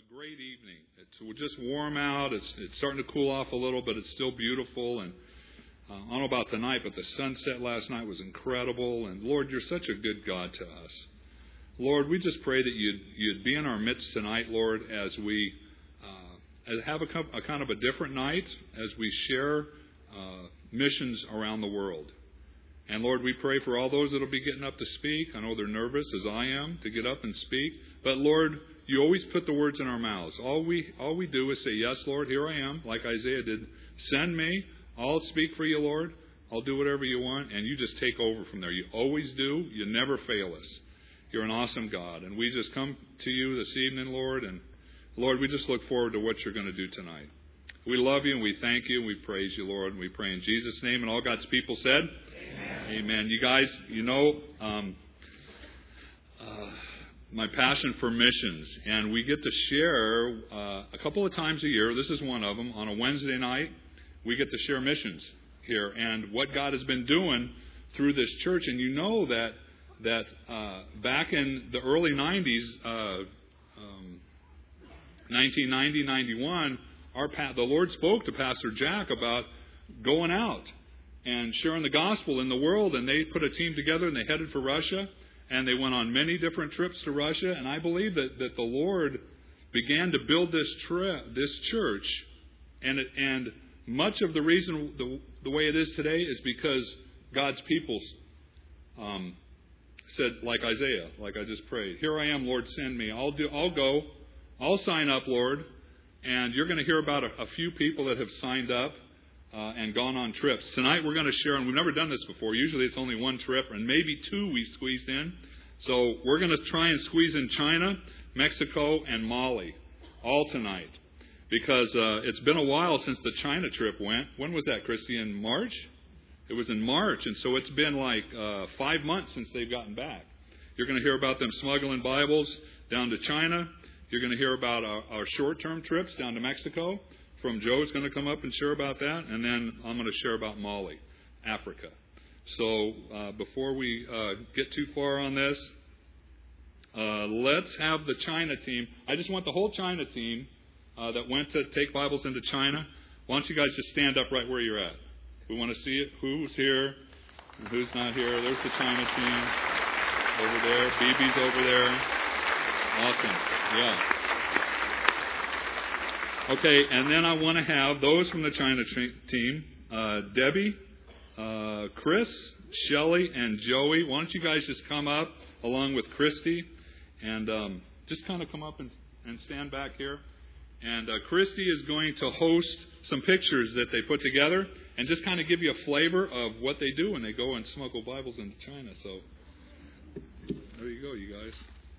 great evening. It's just warm out. It's starting to cool off a little, but it's still beautiful. And I don't know about tonight, but the sunset last night was incredible. And Lord, you're such a good God to us. Lord, we just pray that you'd be in our midst tonight, Lord, as we have a kind of a different night, as we share missions around the world. And Lord, we pray for all those that will be getting up to speak. I know they're nervous, as I am, to get up and speak. But Lord, you always put the words in our mouths. All we do is say, yes, Lord, here I am, like Isaiah did. Send me. I'll speak for you, Lord. I'll do whatever you want. And you just take over from there. You always do. You never fail us. You're an awesome God. And we just come to you this evening, Lord. And Lord, we just look forward to what you're going to do tonight. We love you and we thank you and we praise you, Lord. And we pray in Jesus' name. And all God's people said, Amen. Amen. You guys, you know, my passion for missions. And we get to share a couple of times a year. This is one of them. On a Wednesday night, we get to share missions here and what God has been doing through this church. And you know that back in the early 90s, 1990, 91, the Lord spoke to Pastor Jack about going out and sharing the gospel in the world. And they put a team together and they headed for Russia. And they went on many different trips to Russia. And I believe that the Lord began to build this church. And much of the reason the way it is today is because God's people said, like Isaiah, like I just prayed, here I am, Lord, send me. I'll go. I'll sign up, Lord. And you're going to hear about a few people that have signed up and gone on trips. Tonight we're going to share, and we've never done this before. Usually it's only one trip, and maybe two we've squeezed in. So we're going to try and squeeze in China, Mexico, and Mali all tonight. Because it's been a while since the China trip went. When was that, Christy? In March? It was in March, and so it's been like 5 months since they've gotten back. You're going to hear about them smuggling Bibles down to China. You're going to hear about our short-term trips down to Mexico. From Joe's going to come up and share about that. And then I'm going to share about Mali, Africa. So before we get too far on this, let's have the China team. I just want the whole China team that went to take Bibles into China. Why don't you guys just stand up right where you're at? We want to see it. Who's here and who's not here. There's the China team over there. BB's over there. Awesome. Yeah. Okay, and then I want to have those from the China team, Debbie, Chris, Shelley, and Joey. Why don't you guys just come up along with Christy and just kind of come up and stand back here. And Christy is going to host some pictures that they put together and just kind of give you a flavor of what they do when they go and smuggle Bibles into China. So there you go, you guys.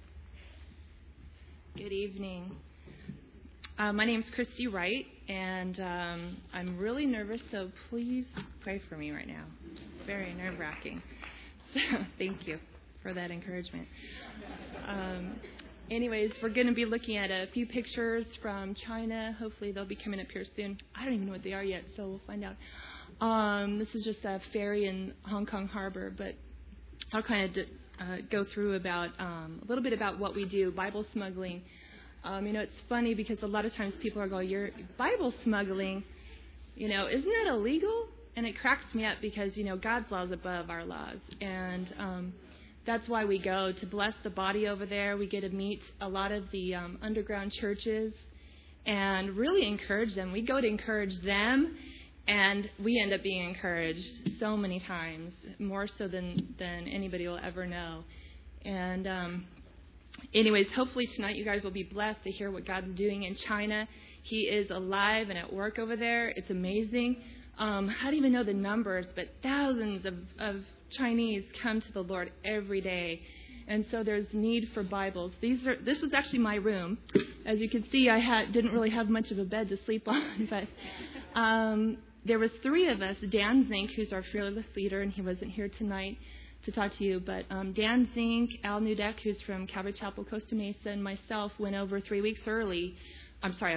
Good evening. My name's Christy Wright, and I'm really nervous, so please pray for me right now. It's very nerve-wracking. So thank you for that encouragement. Anyways, we're going to be looking at a few pictures from China. Hopefully they'll be coming up here soon. I don't even know what they are yet, so we'll find out. This is just a ferry in Hong Kong Harbor, but I'll kind of go through about a little bit about what we do, Bible smuggling. It's funny because a lot of times people are going, you're Bible smuggling, isn't that illegal? And it cracks me up because, God's law is above our laws. And that's why we go, to bless the body over there. We get to meet a lot of the underground churches and really encourage them. We go to encourage them, and we end up being encouraged so many times, more so than anybody will ever know. And anyways, hopefully tonight you guys will be blessed to hear what God's doing in China. He is alive and at work over there. It's amazing. I don't even know the numbers, but thousands of Chinese come to the Lord every day. And so there's need for Bibles. This was actually my room. As you can see, I didn't really have much of a bed to sleep on, but there was three of us. Dan Zink, who's our fearless leader, and he wasn't here tonight to talk to you, but Dan Zink, Al Nudek, who's from Calvary Chapel, Costa Mesa, and myself went over a week early,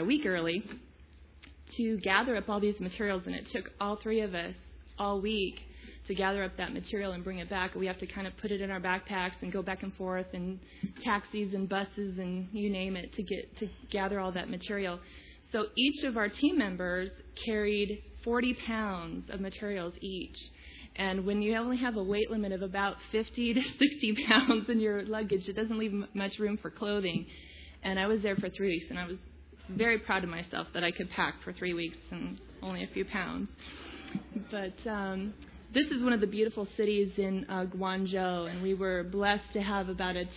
to gather up all these materials, and it took all three of us all week to gather up that material and bring it back. We have to kind of put it in our backpacks and go back and forth and taxis and buses and you name it to gather all that material. So each of our team members carried 40 pounds of materials each. And when you only have a weight limit of about 50 to 60 pounds in your luggage, it doesn't leave much room for clothing. And I was there for 3 weeks, and I was very proud of myself that I could pack for 3 weeks and only a few pounds. But this is one of the beautiful cities in Guangzhou, and we were blessed to have about an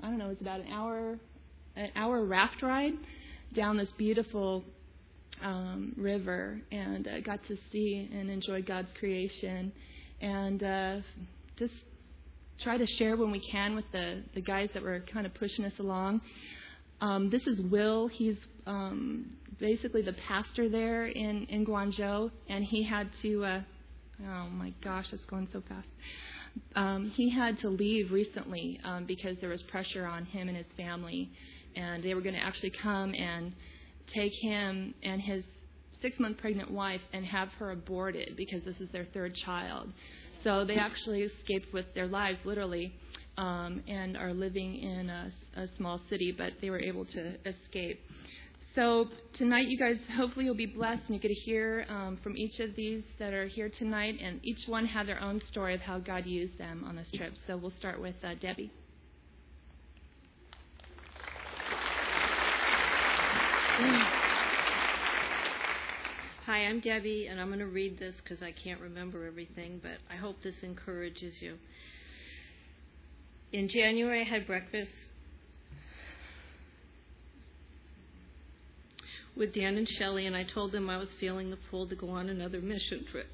hour raft ride down this beautiful river, and got to see and enjoy God's creation, and just try to share when we can with the guys that were kind of pushing us along. This is Will. He's basically the pastor there in Guangzhou, and he had to, oh my gosh, it's going so fast. He had to leave recently because there was pressure on him and his family, and they were going to actually come and take him and his 6-month pregnant wife and have her aborted because this is their third child. So they actually escaped with their lives, literally, and are living in a small city, but they were able to escape. So tonight, you guys, hopefully you'll be blessed and you get to hear from each of these that are here tonight, and each one had their own story of how God used them on this trip. So we'll start with Debbie. Hi, I'm Debbie, and I'm going to read this because I can't remember everything, but I hope this encourages you. In January, I had breakfast with Dan and Shelley, and I told them I was feeling the pull to go on another mission trip.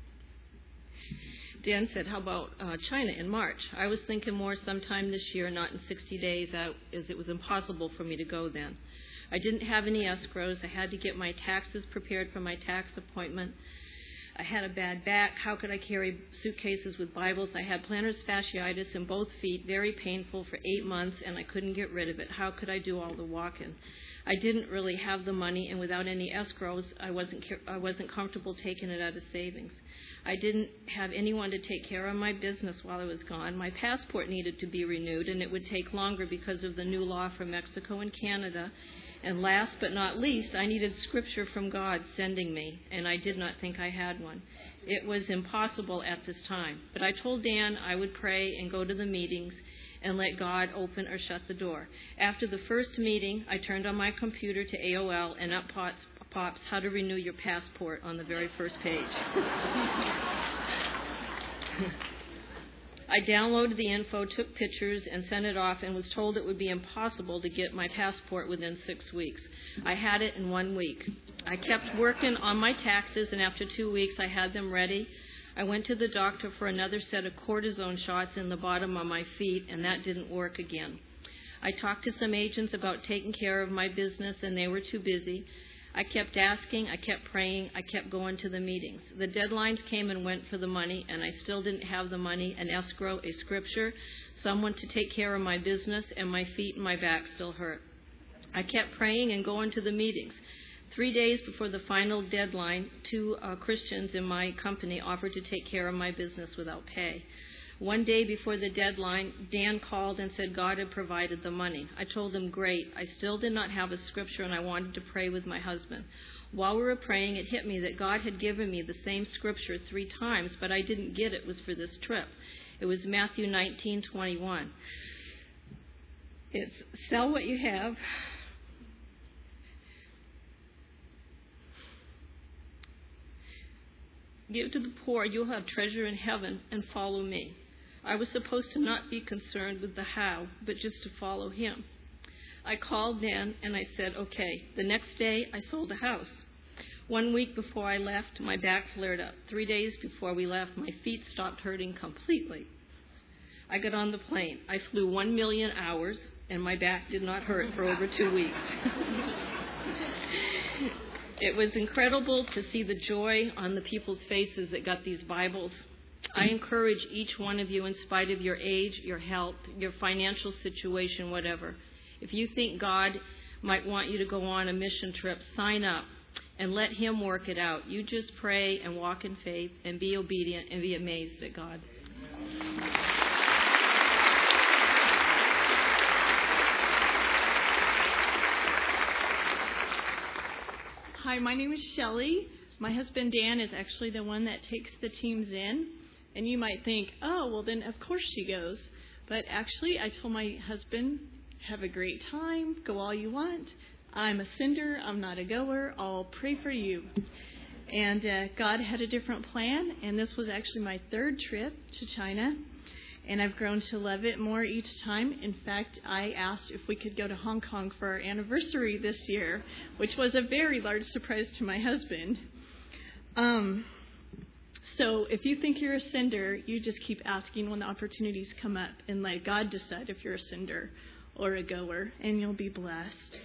Dan said, how about China in March? I was thinking more sometime this year, not in 60 days, as it was impossible for me to go then. I didn't have any escrows. I had to get my taxes prepared for my tax appointment. I had a bad back. How could I carry suitcases with Bibles? I had plantar fasciitis in both feet, very painful for 8 months, and I couldn't get rid of it. How could I do all the walking? I didn't really have the money, and without any escrows, I wasn't comfortable taking it out of savings. I didn't have anyone to take care of my business while I was gone. My passport needed to be renewed, and it would take longer because of the new law for Mexico and Canada. And last but not least, I needed scripture from God sending me, and I did not think I had one. It was impossible at this time. But I told Dan I would pray and go to the meetings and let God open or shut the door. After the first meeting, I turned on my computer to AOL, and up pops how to renew your passport on the very first page. I downloaded the info, took pictures, and sent it off, and was told it would be impossible to get my passport within 6 weeks. I had it in 1 week. I kept working on my taxes, and after 2 weeks, I had them ready. I went to the doctor for another set of cortisone shots in the bottom of my feet, and that didn't work again. I talked to some agents about taking care of my business, and they were too busy. I kept asking, I kept praying, I kept going to the meetings. The deadlines came and went for the money, and I still didn't have the money, an escrow, a scripture, someone to take care of my business, and my feet and my back still hurt. I kept praying and going to the meetings. 3 days before the final deadline, 2 Christians in my company offered to take care of my business without pay. 1 day before the deadline, Dan called and said God had provided the money. I told him, great. I still did not have a scripture, and I wanted to pray with my husband. While we were praying, it hit me that God had given me the same scripture 3 times, but I didn't get it was for this trip. It was Matthew 19:21. It's sell what you have, give to the poor, you'll have treasure in heaven, and follow me. I was supposed to not be concerned with the how, but just to follow him. I called Dan and I said, okay. The next day, I sold a house. 1 week before I left, my back flared up. 3 days before we left, my feet stopped hurting completely. I got on the plane. I flew 1 million hours, and my back did not hurt for over 2 weeks. It was incredible to see the joy on the people's faces that got these Bibles. I encourage each one of you, in spite of your age, your health, your financial situation, whatever. If you think God might want you to go on a mission trip, sign up. and let Him work it out. You just pray and walk in faith and be obedient and be amazed at God. Hi, my name is Shelley. My husband Dan is actually the one that takes the teams in. And you might think, oh, well then of course she goes. But actually I told my husband, have a great time, go all you want. I'm a sender, I'm not a goer, I'll pray for you. And God had a different plan, and this was actually my third trip to China. And I've grown to love it more each time. In fact, I asked if we could go to Hong Kong for our anniversary this year, which was a very large surprise to my husband. So if you think you're a sender, you just keep asking when the opportunities come up and let God decide if you're a sender or a goer, and you'll be blessed.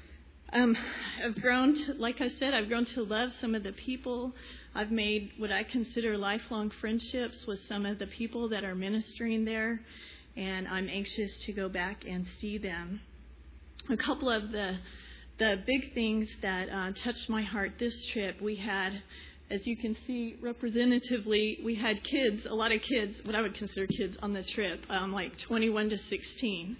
I've grown to, like I said, I've grown to love some of the people. I've made what I consider lifelong friendships with some of the people that are ministering there, and I'm anxious to go back and see them. A couple of the big things that touched my heart this trip, we had, as you can see representatively, we had kids, a lot of kids, what I would consider kids on the trip, like 21 to 16.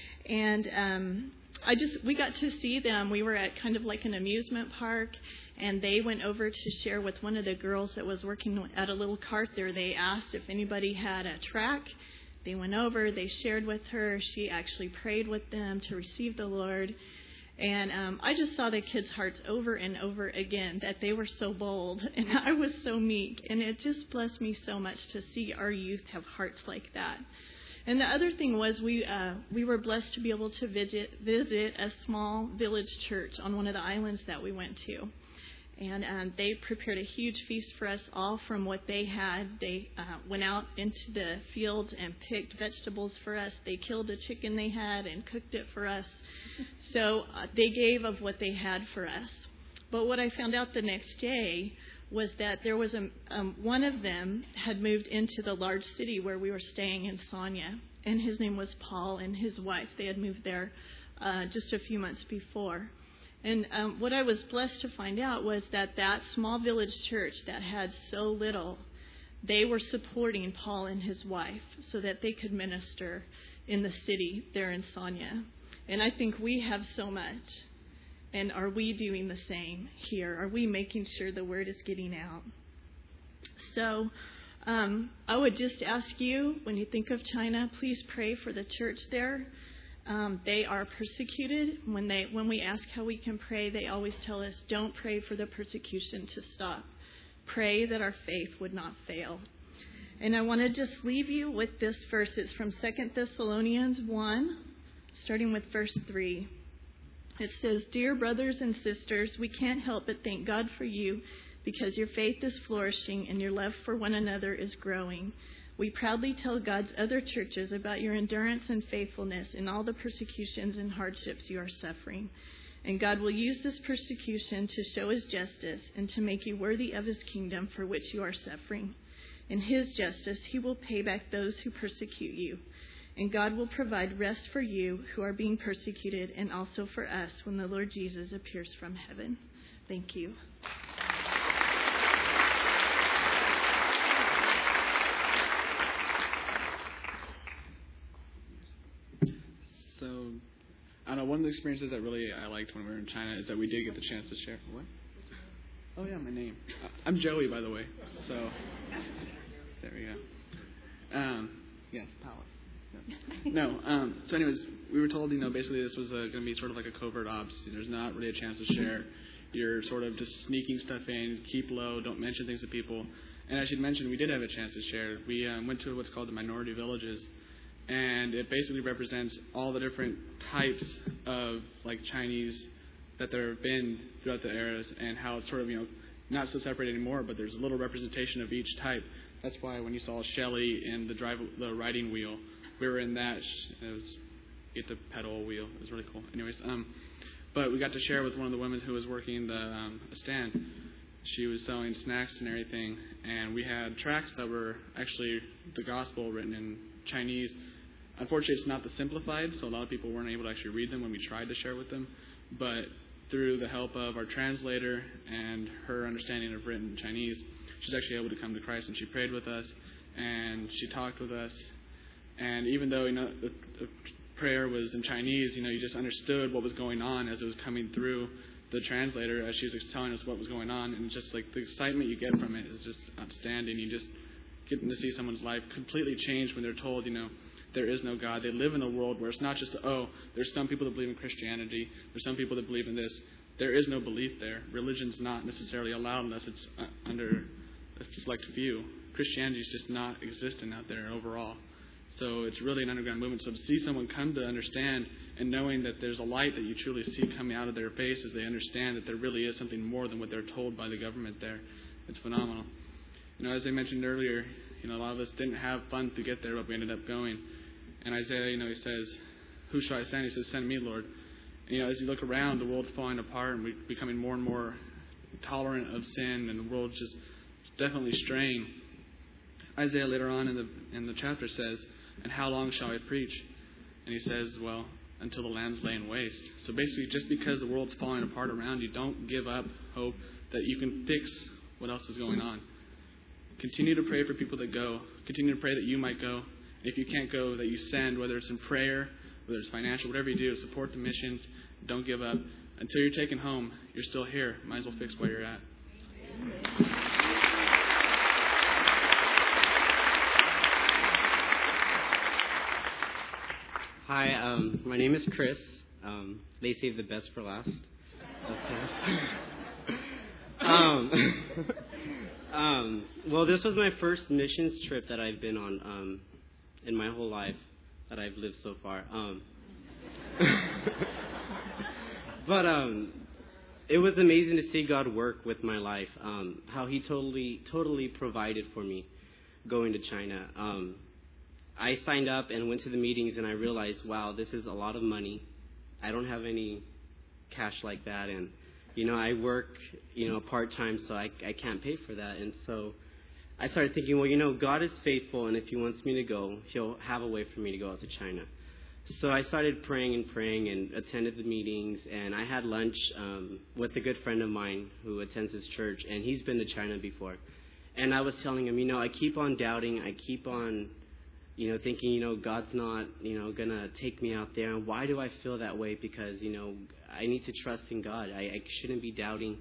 And we got to see them. We were at kind of like an amusement park, and they went over to share with one of the girls that was working at a little cart there. They asked if anybody had a track. They went over, they shared with her. She actually prayed with them to receive the Lord. And I just saw the kids' hearts over and over again, that they were so bold, and I was so meek. And it just blessed me so much to see our youth have hearts like that. And the other thing was we were blessed to be able to visit a small village church on one of the islands that we went to. And they prepared a huge feast for us all from what they had. They went out into the fields and picked vegetables for us. They killed a chicken they had and cooked it for us. So they gave of what they had for us. But what I found out the next day was that there was one of them had moved into the large city where we were staying in Sanya, and his name was Paul, and his wife. They had moved there just a few months before. And what I was blessed to find out was that small village church that had so little, they were supporting Paul and his wife so that they could minister in the city there in Sanya. And I think we have so much. And are we doing the same here? Are we making sure the word is getting out? So I would just ask you, when you think of China, please pray for the church there. They are persecuted. When we ask how we can pray, they always tell us, don't pray for the persecution to stop. Pray that our faith would not fail. And I want to just leave you with this verse. It's from 2 Thessalonians 1, starting with verse 3. It says, "Dear brothers and sisters, we can't help but thank God for you because your faith is flourishing and your love for one another is growing. We proudly tell God's other churches about your endurance and faithfulness in all the persecutions and hardships you are suffering. And God will use this persecution to show His justice and to make you worthy of His kingdom for which you are suffering. In His justice, He will pay back those who persecute you. And God will provide rest for you who are being persecuted and also for us when the Lord Jesus appears from heaven." Thank you. So, I don't know, one of the experiences that really I liked when we were in China is that we did get the chance to share. What? Oh, yeah, my name. I'm Joey, by the way. So, there we go. Yes, Palace. No. So anyways, we were told, basically this was going to be sort of like a covert ops. There's not really a chance to share. You're sort of just sneaking stuff in, keep low, don't mention things to people. And as you'd mentioned, we did have a chance to share. We went to what's called the minority villages, and it basically represents all the different types of like Chinese that there have been throughout the eras, and how it's sort of not so separated anymore, but there's a little representation of each type. That's why when you saw Shelley in the riding wheel, we were in that. It was get the pedal wheel. It was really cool. Anyways, but we got to share with one of the women who was working the stand. She was selling snacks and everything, and we had tracts that were actually the gospel written in Chinese. Unfortunately, it's not the simplified, so a lot of people weren't able to actually read them when we tried to share with them. But through the help of our translator and her understanding of written Chinese, she's actually able to come to Christ, and she prayed with us, and she talked with us. And even though, the prayer was in Chinese, you just understood what was going on as it was coming through the translator as she was telling us what was going on. And just like the excitement you get from it is just outstanding. You just getting to see someone's life completely change when they're told, there is no God. They live in a world where it's not just, there's some people that believe in Christianity. There's some people that believe in this. There is no belief there. Religion's not necessarily allowed unless it's under a select few. Christianity is just not existent out there overall. So it's really an underground movement. So to see someone come to understand and knowing that there's a light that you truly see coming out of their face as they understand that there really is something more than what they're told by the government there, it's phenomenal. As I mentioned earlier, a lot of us didn't have funds to get there, but we ended up going. And Isaiah, he says, "Who shall I send?" He says, "Send me, Lord." And, as you look around, the world's falling apart, and we're becoming more and more tolerant of sin, and the world's just definitely straying. Isaiah later on in the chapter says, "And how long shall I preach?" And he says, well, until the land's laying waste. So basically, just because the world's falling apart around you, don't give up hope that you can fix what else is going on. Continue to pray for people that go. Continue to pray that you might go. And if you can't go, that you send, whether it's in prayer, whether it's financial, whatever you do, support the missions. Don't give up. Until you're taken home, you're still here. Might as well fix where you're at. Hi, my name is Chris. They saved the best for last, of course. Well, this was my first missions trip that I've been on in my whole life that I've lived so far. But it was amazing to see God work with my life. How He totally provided for me going to China. I signed up and went to the meetings, and I realized, wow, this is a lot of money. I don't have any cash like that, and I work part-time, so I can't pay for that. And so I started thinking, well, God is faithful, and if He wants me to go, He'll have a way for me to go out to China. So I started praying and attended the meetings, and I had lunch with a good friend of mine who attends this church, and he's been to China before. And I was telling him, I keep on doubting, I keep on thinking, God's not, going to take me out there. And why do I feel that way? Because, I need to trust in God. I shouldn't be doubting.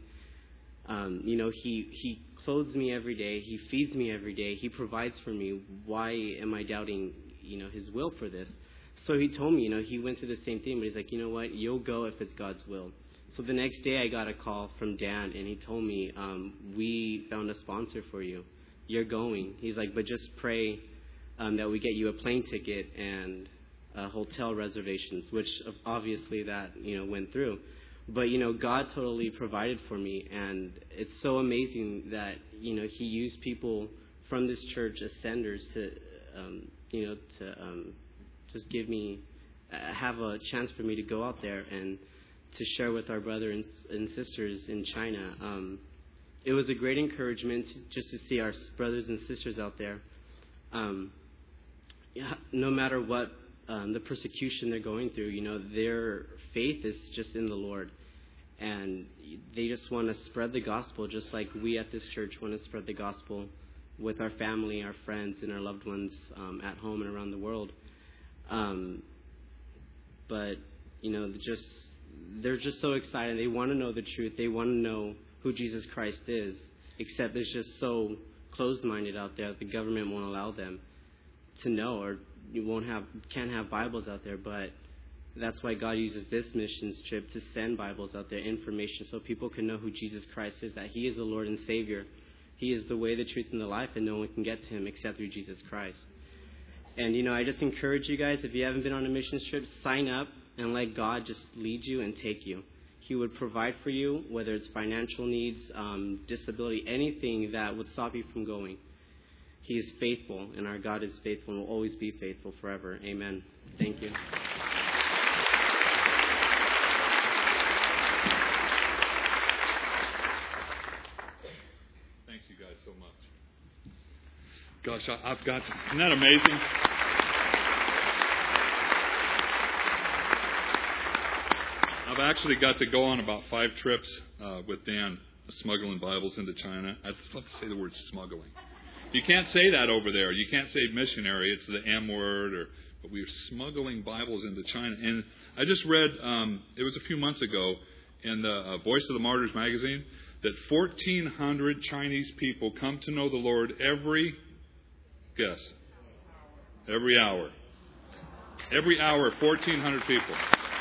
He clothes me every day. He feeds me every day. He provides for me. Why am I doubting, His will for this? So he told me, he went through the same thing, but he's like, you know what? You'll go if it's God's will. So the next day I got a call from Dan, and he told me, we found a sponsor for you. You're going. He's like, but just pray that we get you a plane ticket and hotel reservations, which obviously that, went through. But, God totally provided for me, and it's so amazing that, He used people from this church as senders to, just give me, have a chance for me to go out there and to share with our brothers and sisters in China. It was a great encouragement just to see our brothers and sisters out there. No matter what the persecution they're going through, their faith is just in the Lord. And they just want to spread the gospel, just like we at this church want to spread the gospel with our family, our friends, and our loved ones at home and around the world. But, they're just so excited. They want to know the truth. They want to know who Jesus Christ is, except it's just so closed-minded out there that the government won't allow them to know, or you can't have Bibles out there. But that's why God uses this missions trip to send Bibles out there, information, so people can know who Jesus Christ is, that He is the Lord and Savior. He is the way, the truth, and the life, and no one can get to Him except through Jesus Christ. And, I just encourage you guys, if you haven't been on a missions trip, sign up and let God just lead you and take you. He would provide for you, whether it's financial needs, disability, anything that would stop you from going. He is faithful, and our God is faithful and will always be faithful forever. Amen. Thank you. Thanks, you guys, so much. Gosh, I've got... Isn't that amazing? I've actually got to go on about 5 trips with Dan smuggling Bibles into China. Let's say the word smuggling. You can't say that over there. You can't say missionary. It's the M word. But we were smuggling Bibles into China. And I just read, it was a few months ago, in the Voice of the Martyrs magazine, that 1,400 Chinese people come to know the Lord every hour. Every hour, 1,400 people.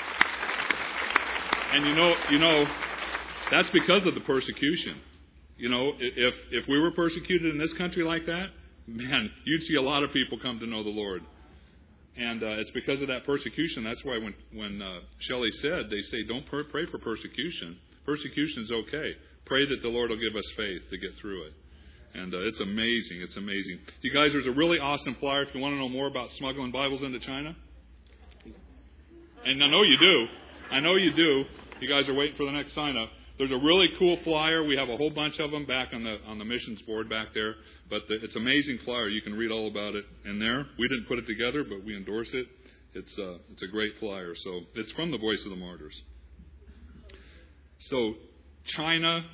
And you know, that's because of the persecution. You know, if we were persecuted in this country like that, man, you'd see a lot of people come to know the Lord. And it's because of that persecution. That's why when Shelley said, they say, don't pray for persecution. Persecution's okay. Pray that the Lord will give us faith to get through it. And it's amazing. It's amazing. You guys, there's a really awesome flyer if you want to know more about smuggling Bibles into China. And I know you do. I know you do. You guys are waiting for the next sign up. There's a really cool flyer. We have a whole bunch of them back on the missions board back there. But it's an amazing flyer. You can read all about it in there. We didn't put it together, but we endorse it. It's a great flyer. So it's from the Voice of the Martyrs. So China,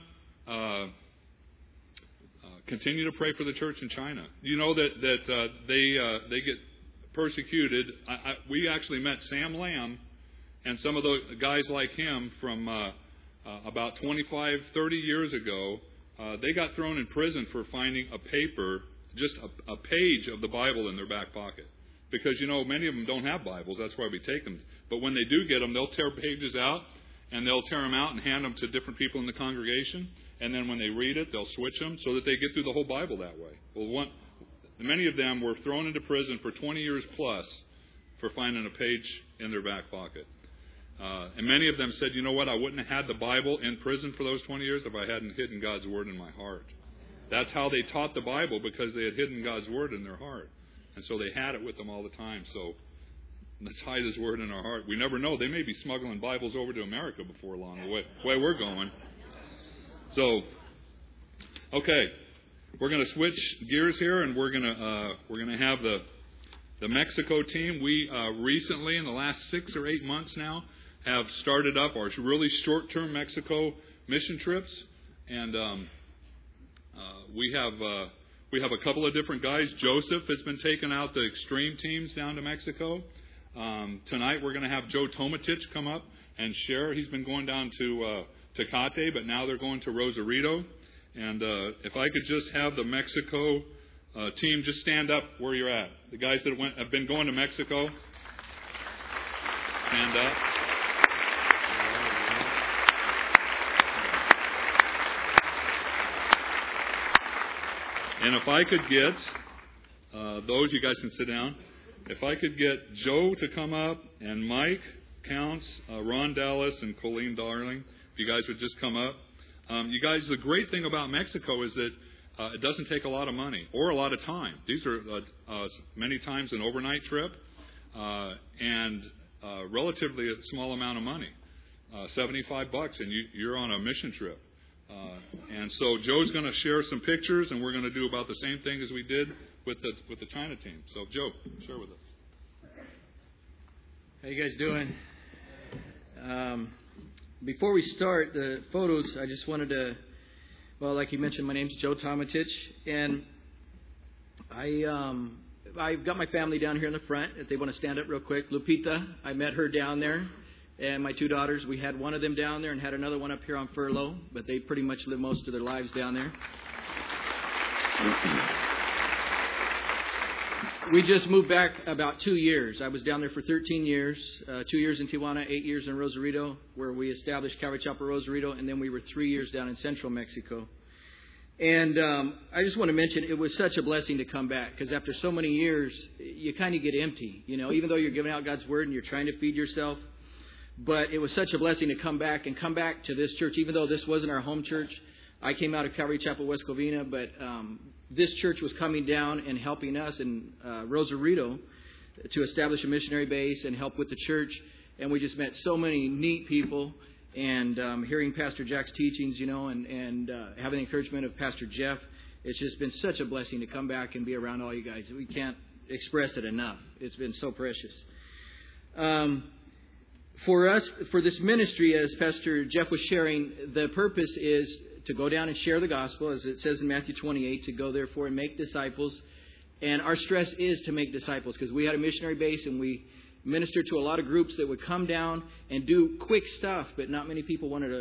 continue to pray for the church in China. You know that they get persecuted. We actually met Sam Lamb and some of the guys like him from about 25, 30 years ago. They got thrown in prison for finding a paper, just a page of the Bible in their back pocket. Because, you know, many of them don't have Bibles. That's why we take them. But when they do get them, they'll tear pages out, and they'll tear them out and hand them to different people in the congregation. And then when they read it, they'll switch them so that they get through the whole Bible that way. Well, many of them were thrown into prison for 20 years plus for finding a page in their back pocket. And many of them said, you know what, I wouldn't have had the Bible in prison for those 20 years if I hadn't hidden God's Word in my heart. That's how they taught the Bible, because they had hidden God's Word in their heart. And so they had it with them all the time. So let's hide His Word in our heart. We never know. They may be smuggling Bibles over to America before long, the way we're going. So, okay, we're going to switch gears here, and we're going to have the Mexico team. We recently, in the last 6 or 8 months now, have started up our really short-term Mexico mission trips, and we have a couple of different guys. Joseph has been taking out the extreme teams down to Mexico. Tonight we're going to have Joe Tomatich come up and share. He's been going down to Tecate, but now they're going to Rosarito. And if I could just have the Mexico team just stand up where you're at. The guys that have been going to Mexico, stand up. And if I could get those, you guys can sit down. If I could get Joe to come up, and Mike Counts, Ron Dallas, and Colleen Darling, if you guys would just come up. You guys, the great thing about Mexico is that it doesn't take a lot of money or a lot of time. These are many times an overnight trip and relatively a small amount of money, $75, and you're on a mission trip. And so Joe's going to share some pictures, and we're going to do about the same thing as we did with the China team. So Joe, share with us. How you guys doing? Before we start the photos, I just wanted to, well, like you mentioned, my name's Joe Tomatich, and I've got my family down here in the front. If they want to stand up real quick, Lupita, I met her down there, and my 2 daughters. We had one of them down there and had another one up here on furlough, but they pretty much live most of their lives down there. We just moved back about 2 years. I was down there for 13 years, 2 years in Tijuana, 8 years in Rosarito, where we established Calvary Chapel Rosarito, and then we were 3 years down in central Mexico. And I just want to mention, it was such a blessing to come back, because after so many years, you kind of get empty, you know, even though you're giving out God's Word and you're trying to feed yourself. But it was such a blessing to come back to this church, even though this wasn't our home church. I came out of Calvary Chapel, West Covina, but this church was coming down and helping us in Rosarito to establish a missionary base and help with the church. And we just met so many neat people, and hearing Pastor Jack's teachings, you know, and having the encouragement of Pastor Jeff. It's just been such a blessing to come back and be around all you guys. We can't express it enough. It's been so precious. for us, for this ministry, as Pastor Jeff was sharing, the purpose is to go down and share the gospel, as it says in Matthew 28, to go therefore and make disciples. And our stress is to make disciples, because we had a missionary base and we ministered to a lot of groups that would come down and do quick stuff, but not many people wanted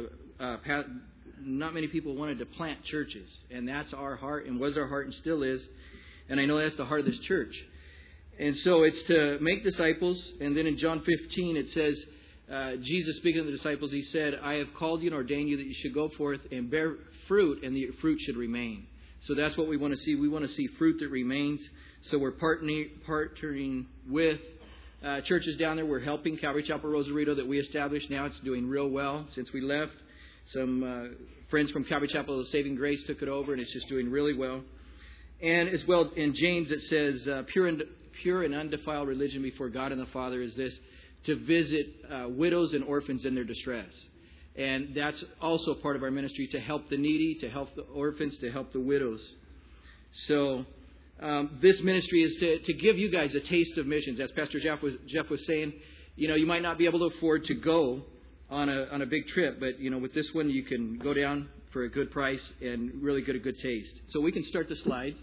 to plant churches. And that's our heart, and was our heart, and still is. And I know that's the heart of this church. And so it's to make disciples. And then in John 15 it says, Jesus speaking to the disciples, he said, I have called you and ordained you that you should go forth and bear fruit, and the fruit should remain. So that's what we want to see. We want to see fruit that remains. So we're partnering with churches down there. We're helping Calvary Chapel Rosarito that we established. Now it's doing real well since we left. Some friends from Calvary Chapel of Saving Grace took it over, and it's just doing really well. And as well, in James it says, pure and undefiled religion before God and the Father is this, to visit widows and orphans in their distress. And that's also part of our ministry, to help the needy, to help the orphans, to help the widows. So this ministry is to give you guys a taste of missions. As Pastor Jeff was saying, you might not be able to afford to go on a big trip, but with this one you can go down for a good price and really get a good taste. So we can start the slides.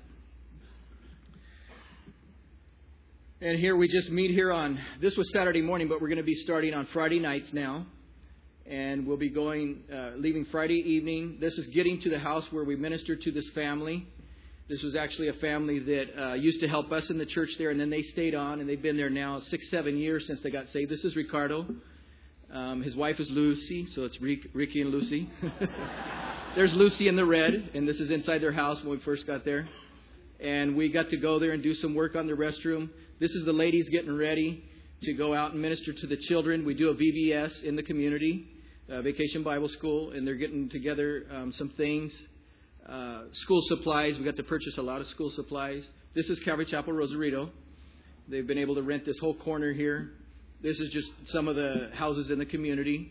And here we just meet here this was Saturday morning, but we're going to be starting on Friday nights now. And we'll be leaving Friday evening. This is getting to the house where we minister to this family. This was actually a family that used to help us in the church there, and then they stayed on, and they've been there now 6-7 years since they got saved. This is Ricardo. His wife is Lucy, so it's Ricky and Lucy. There's Lucy in the red, and this is inside their house when we first got there. And we got to go there and do some work on the restroom. This is the ladies getting ready to go out and minister to the children. We do a VBS in the community, Vacation Bible School, and they're getting together some things. School supplies. We got to purchase a lot of school supplies. This is Calvary Chapel Rosarito. They've been able to rent this whole corner here. This is just some of the houses in the community.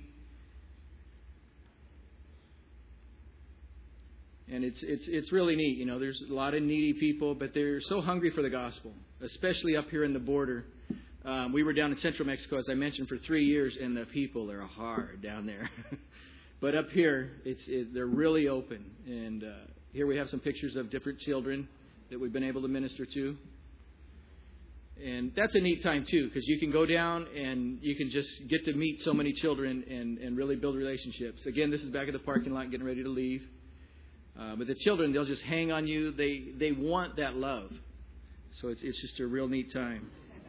And it's really neat. There's a lot of needy people, but they're so hungry for the gospel, especially up here in the border. We were down in central Mexico, as I mentioned, for 3 years, and the people are hard down there. But up here, they're really open. And here we have some pictures of different children that we've been able to minister to. And that's a neat time, too, because you can go down and you can just get to meet so many children and really build relationships. Again, this is back at the parking lot getting ready to leave. But the children, they'll just hang on you. They want that love. So it's just a real neat time.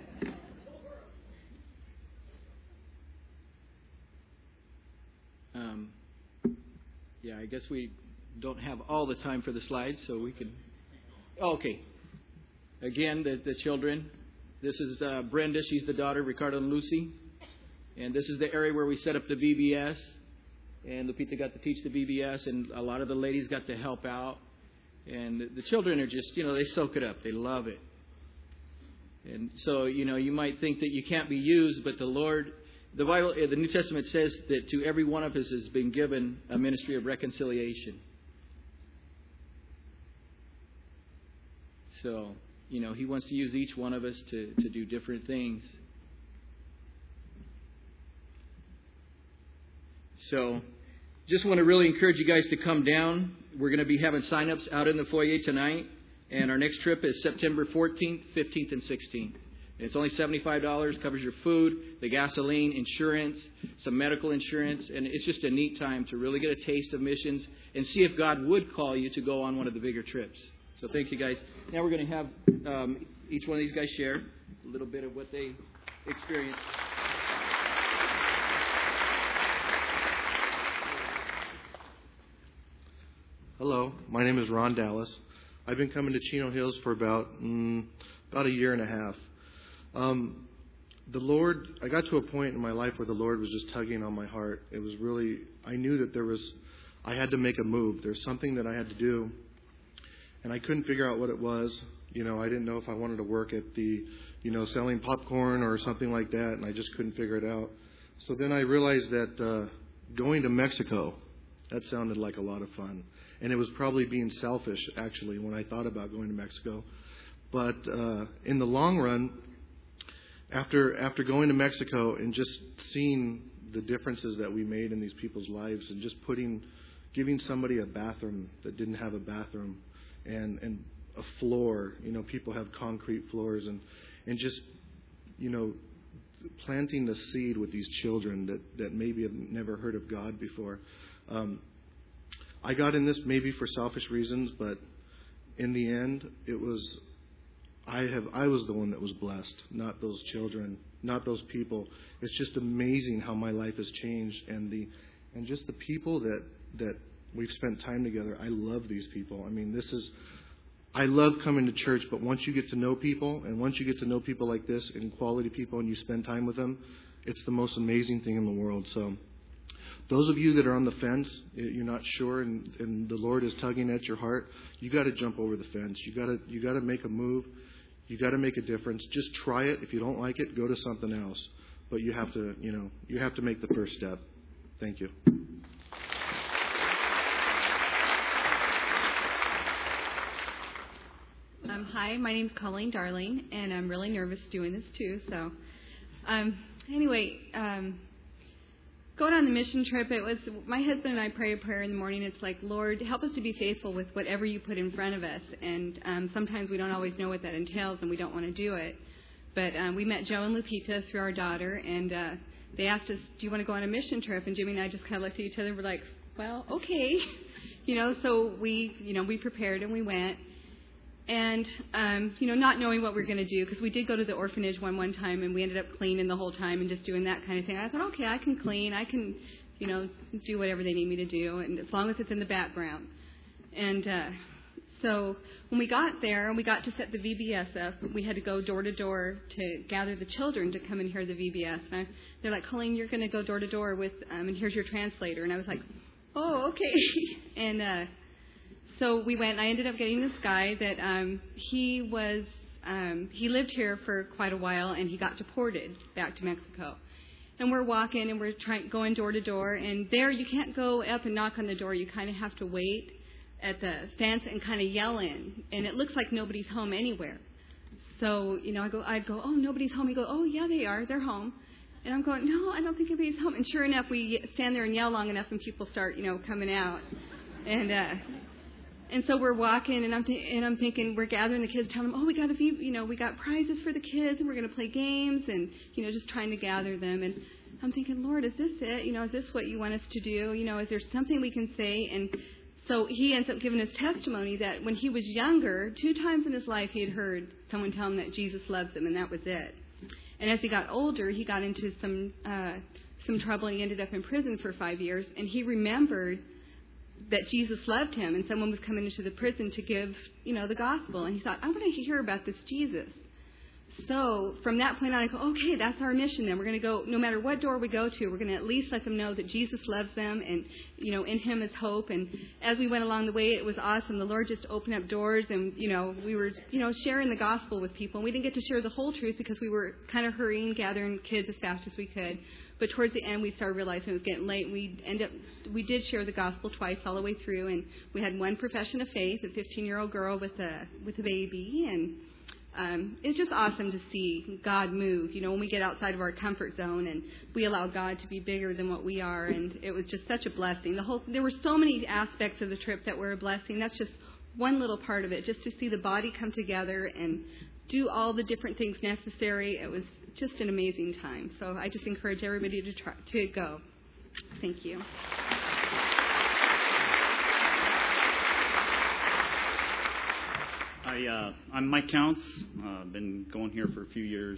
I guess we don't have all the time for the slides, so we can... Okay. Again, the children. This is Brenda. She's the daughter, Ricardo and Lucy. And this is the area where we set up the VBS. And Lupita got to teach the VBS, and a lot of the ladies got to help out. And the children are just, they soak it up. They love it. And so, you might think that you can't be used, but the Lord... The Bible, the New Testament says that to every one of us has been given a ministry of reconciliation. So, He wants to use each one of us to do different things. So, just want to really encourage you guys to come down. We're going to be having sign-ups out in the foyer tonight. And our next trip is September 14th, 15th, and 16th. It's only $75, covers your food, the gasoline, insurance, some medical insurance, and it's just a neat time to really get a taste of missions and see if God would call you to go on one of the bigger trips. So thank you, guys. Now we're going to have each one of these guys share a little bit of what they experienced. Hello, my name is Ron Dallas. I've been coming to Chino Hills for about a year and a half. The Lord, I got to a point in my life where the Lord was just tugging on my heart. It was really, I knew that I had to make a move. There's something that I had to do, and I couldn't figure out what it was. I didn't know if I wanted to work at the, selling popcorn or something like that, and I just couldn't figure it out. So then I realized that going to Mexico, that sounded like a lot of fun. And it was probably being selfish, actually, when I thought about going to Mexico. But in the long run, after going to Mexico and just seeing the differences that we made in these people's lives, and just giving somebody a bathroom that didn't have a bathroom, and a floor. People have concrete floors, and just, planting the seed with these children that maybe have never heard of God before. I got in this maybe for selfish reasons, but in the end, it was I was the one that was blessed, not those children, not those people. It's just amazing how my life has changed, and just the people that we've spent time together. I love these people. I mean, I love coming to church, but once you get to know people, and once you get to know people like this, and quality people, and you spend time with them, it's the most amazing thing in the world. So those of you that are on the fence, you're not sure, and the Lord is tugging at your heart, you got to jump over the fence. You got to make a move. You got to make a difference. Just try it. If you don't like it, go to something else. But you have to make the first step. Thank you. Hi, my name's Colleen Darling, and I'm really nervous doing this too. So, anyway, going on the mission trip, it was my husband and I pray a prayer in the morning. It's like, Lord, help us to be faithful with whatever you put in front of us. And sometimes we don't always know what that entails, and we don't want to do it. But we met Joe and Lupita through our daughter, and they asked us, do you want to go on a mission trip? And Jimmy and I just kind of looked at each other and were like, well, okay. So we prepared and we went. And, not knowing what we were going to do, because we did go to the orphanage one time, and we ended up cleaning the whole time and just doing that kind of thing. I thought, okay, I can clean. I can, do whatever they need me to do, and as long as it's in the background. And so when we got there and we got to set the VBS up, we had to go door to door to gather the children to come and hear the VBS. And they're like, Colleen, you're going to go door to door with, and here's your translator. And I was like, oh, okay. And so we went, and I ended up getting this guy that he lived here for quite a while, and he got deported back to Mexico. And we're walking, and we're going door to door, and there you can't go up and knock on the door. You kind of have to wait at the fence and kind of yell in, and it looks like nobody's home anywhere. So, I'd go, oh, nobody's home. He'd go, oh, yeah, they are. They're home. And I'm going, no, I don't think anybody's home. And sure enough, we stand there and yell long enough, and people start, coming out. And so we're walking, and I'm thinking, we're gathering the kids, telling them, oh, we got prizes for the kids, and we're going to play games, and just trying to gather them. And I'm thinking, Lord, is this it? Is this what you want us to do? Is there something we can say? And so he ends up giving his testimony that when he was younger, 2 times in his life he had heard someone tell him that Jesus loves him, and that was it. And as he got older, he got into some trouble, and he ended up in prison for 5 years, and he remembered that Jesus loved him, and someone was coming into the prison to give, the gospel. And he thought, I want to hear about this Jesus. So from that point on, I go, okay, that's our mission then. We're going to go, no matter what door we go to, we're going to at least let them know that Jesus loves them, and, in him is hope. And as we went along the way, it was awesome. The Lord just opened up doors, and, we were, sharing the gospel with people. And we didn't get to share the whole truth because we were kind of hurrying, gathering kids as fast as we could. But towards the end, we started realizing it was getting late. We did share the gospel twice all the way through, and we had one profession of faith, a 15-year-old girl with a baby, and it's just awesome to see God move. When we get outside of our comfort zone and we allow God to be bigger than what we are, and it was just such a blessing. There were so many aspects of the trip that were a blessing. That's just one little part of it, just to see the body come together and do all the different things necessary. It was just an amazing time. So I just encourage everybody to go. Thank you. I'm Mike Counts. I've been going here for a few years.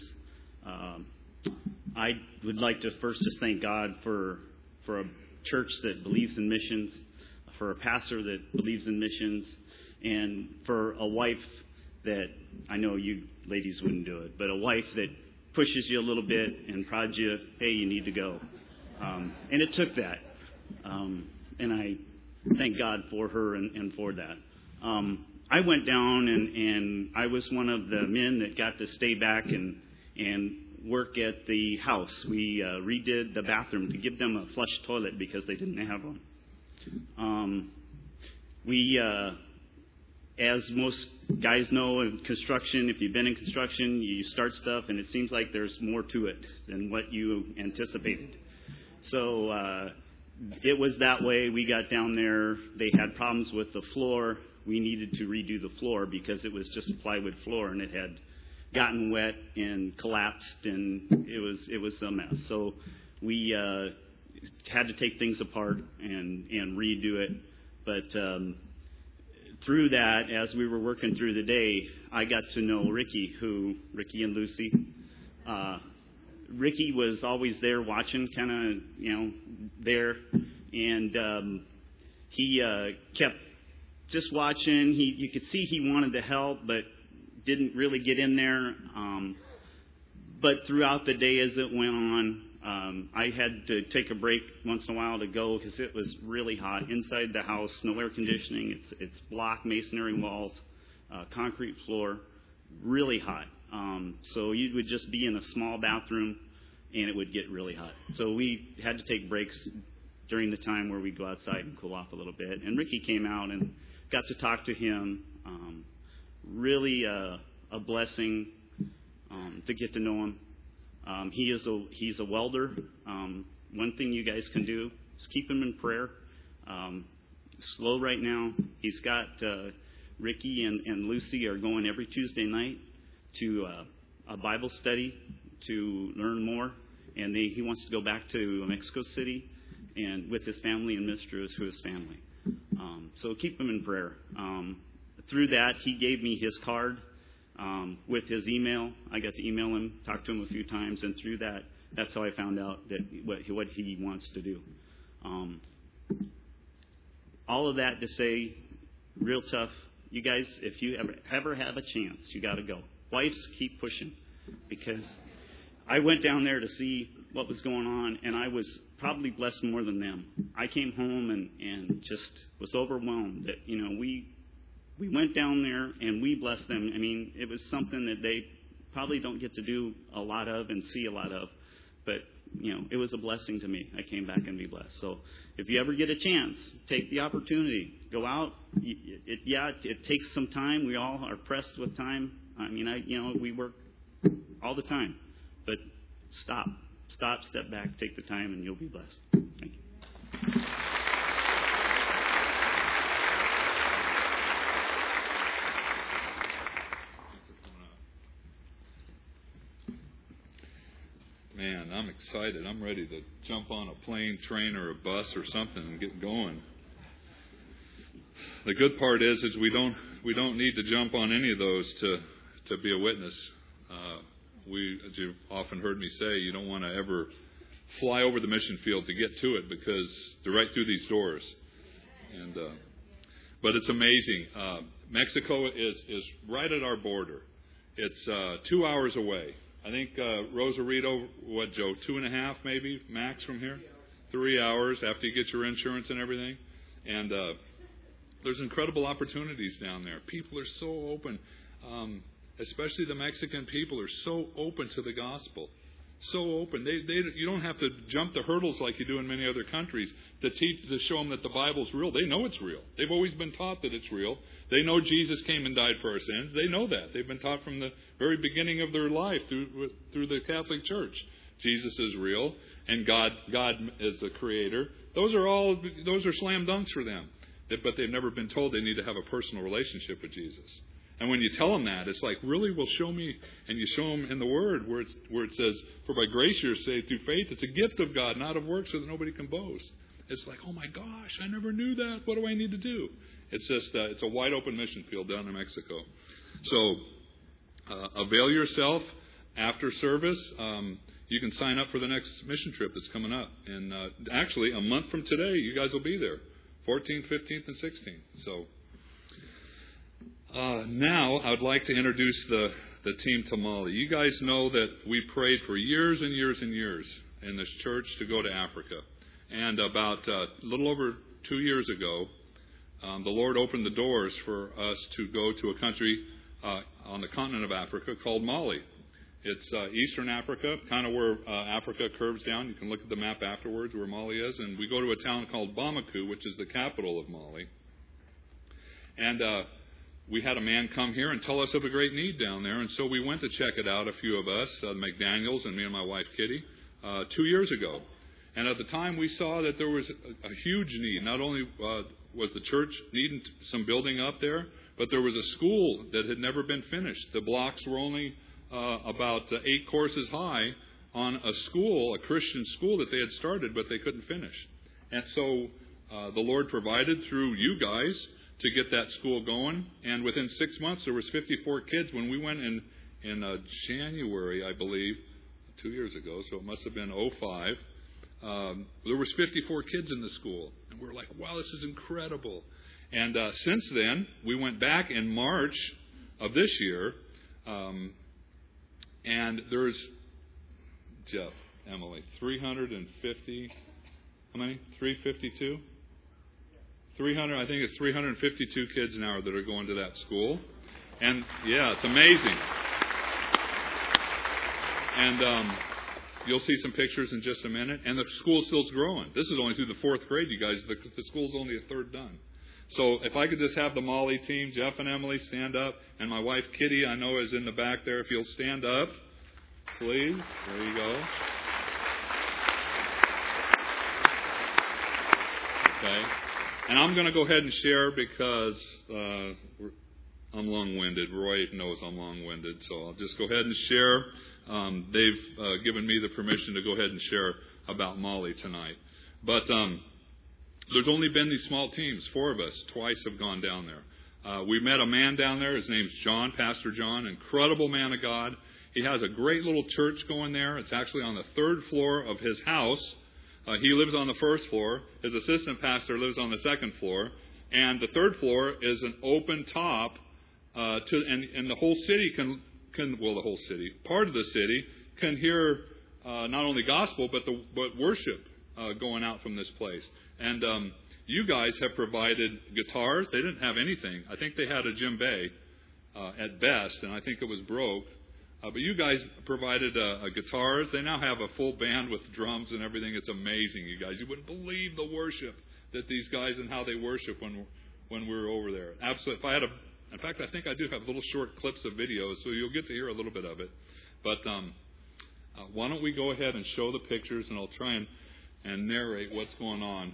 I would like to first just thank God for a church that believes in missions, for a pastor that believes in missions, and for a wife that, I know you ladies wouldn't do it, but a wife that pushes you a little bit and prods you, hey, you need to go. And it took that. And I thank God for her and for that. I went down and I was one of the men that got to stay back and work at the house. We redid the bathroom to give them a flush toilet because they didn't have one. as most guys know in construction, if you've been in construction, you start stuff and it seems like there's more to it than what you anticipated. So it was that way. We got down there. They had problems with the floor. We needed to redo the floor because it was just a plywood floor and it had gotten wet and collapsed, and it was a mess. So we had to take things apart and redo it. But through that, as we were working through the day, I got to know Ricky and Lucy. Ricky was always there watching, kind of, there. And he kept just watching. You could see he wanted to help, but didn't really get in there. But throughout the day as it went on, I had to take a break once in a while to go because it was really hot. Inside the house, no air conditioning. It's block masonry walls, concrete floor, really hot. So you would just be in a small bathroom, and it would get really hot. So we had to take breaks during the time where we'd go outside and cool off a little bit. And Ricky came out and got to talk to him. Really a blessing to get to know him. He's a welder. One thing you guys can do is keep him in prayer. Slow right now. He's got Ricky and Lucy are going every Tuesday night to a Bible study to learn more, and he wants to go back to Mexico City and with his family and minister to his family. So keep him in prayer. Through that, he gave me his card with his email. I got to email him, talk to him a few times, and through that, that's how I found out that what he wants to do. All of that to say, real tough. You guys, if you ever have a chance, you got to go. Wives, keep pushing, because I went down there to see what was going on, and I was probably blessed more than them. I came home and just was overwhelmed that, we went down there and we blessed them. I mean, it was something that they probably don't get to do a lot of and see a lot of, but, it was a blessing to me. I came back and be blessed. So if you ever get a chance, take the opportunity. Go out. It takes some time. We all are pressed with time. I mean, we work all the time, but stop, step back, take the time, and you'll be blessed. Thank you. Man, I'm excited. I'm ready to jump on a plane, train, or a bus or something and get going. The good part is we don't need to jump on any of those to be a witness. As you've often heard me say, you don't want to ever fly over the mission field to get to it because they're right through these doors. But it's amazing. Mexico is right at our border. It's 2 hours away. I think Rosarito, Joe, 2.5 maybe max from here? 3 hours after you get your insurance and everything. And there's incredible opportunities down there. People are so open. Especially the Mexican people are so open to the gospel. So open. You don't have to jump the hurdles like you do in many other countries to show them that the Bible's real. They know it's real. They've always been taught that it's real. They know Jesus came and died for our sins. They know that. They've been taught from the very beginning of their life through the Catholic Church. Jesus is real, and God is the creator. Those are slam dunks for them. But they've never been told they need to have a personal relationship with Jesus. And when you tell them that, it's like, really? Well, show me. And you show them in the Word where it says, for by grace you're saved through faith. It's a gift of God, not of works, so that nobody can boast. It's like, oh my gosh, I never knew that. What do I need to do? It's just, it's a wide open mission field down in Mexico. So avail yourself after service. You can sign up for the next mission trip that's coming up. And actually, a month from today, you guys will be there. 14th, 15th, and 16th. So now I would like to introduce the team to Mali. You guys know that we prayed for years and years and years in this church to go to Africa. And about a little over 2 years ago, the Lord opened the doors for us to go to a country on the continent of Africa called Mali. It's Eastern Africa, kind of where Africa curves down. You can look at the map afterwards where Mali is. And we go to a town called Bamako, which is the capital of Mali. And we had a man come here and tell us of a great need down there, and so we went to check it out, a few of us, McDaniels and me and my wife Kitty, 2 years ago. And at the time we saw that there was a huge need. Not only was the church needing some building up there, but there was a school that had never been finished. The blocks were only about 8 courses high on a school, a Christian school that they had started, but they couldn't finish. And so the Lord provided through you guys to get that school going. And within 6 months, there was 54 kids. When we went in January, I believe, 2 years ago, so it must have been 2005, there was 54 kids in the school. And we were like, wow, this is incredible. And since then, we went back in March of this year, and there's, Jeff, Emily, 350, how many? 352? 300, I think it's 352 kids now that are going to that school. And, yeah, it's amazing. And you'll see some pictures in just a minute. And the school still's growing. This is only through the 4th grade, you guys. The school's only a third done. So if I could just have the Molly team, Jeff and Emily, stand up. And my wife, Kitty, I know is in the back there. If you'll stand up, please. There you go. Okay. And I'm going to go ahead and share because I'm long-winded. Roy knows I'm long-winded. So I'll just go ahead and share. They've given me the permission to go ahead and share about Molly tonight. But there's only been these small teams. 4 of us twice have gone down there. We met a man down there. His name's John, Pastor John, incredible man of God. He has a great little church going there. It's actually on the 3rd floor of his house. He lives on the 1st floor. His assistant pastor lives on the 2nd floor. And the 3rd floor is an open top, and the whole city can the whole city, part of the city, can hear not only gospel, but worship going out from this place. And you guys have provided guitars. They didn't have anything. I think they had a djembe at best, and I think it was broke. But you guys provided guitars. They now have a full band with drums and everything. It's amazing, you guys. You wouldn't believe the worship that these guys and how they worship when we were over there. Absolutely. In fact, I think I do have little short clips of videos, so you'll get to hear a little bit of it. But why don't we go ahead and show the pictures, and I'll try and narrate what's going on